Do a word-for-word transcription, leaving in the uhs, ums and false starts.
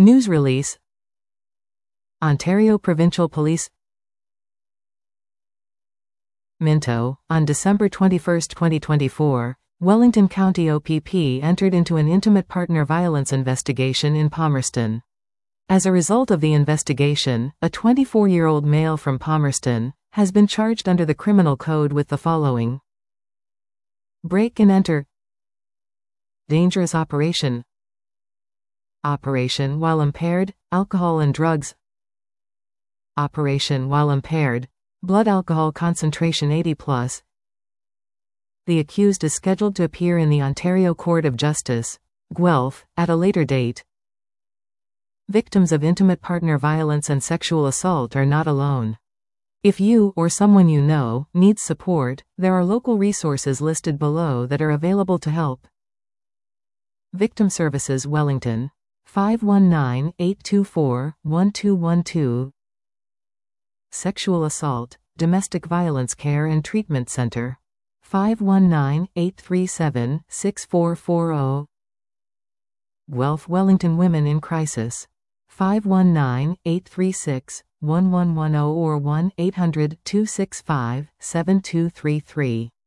News release. Ontario Provincial Police. Minto, on December twenty-first, twenty twenty-four, Wellington County O P P entered into an intimate partner violence investigation in Palmerston. As a result of the investigation, a twenty-four-year-old male from Palmerston has been charged under the Criminal Code with the following: break and enter, dangerous operation, operation while impaired, alcohol and drugs, operation while impaired, blood alcohol concentration eighty plus. The accused is scheduled to appear in the Ontario Court of Justice, Guelph, at a later date. Victims of intimate partner violence and sexual assault are not alone. If you, or someone you know, needs support, there are local resources listed below that are available to help. Victim Services Wellington, five one nine, eight two four, one two one two. Sexual Assault, Domestic Violence Care and Treatment Center, five one nine, eight three seven, six four four zero. Guelph Wellington Women in Crisis, five one nine, eight three six, one one one zero or one eight hundred, two six five, seven two three three.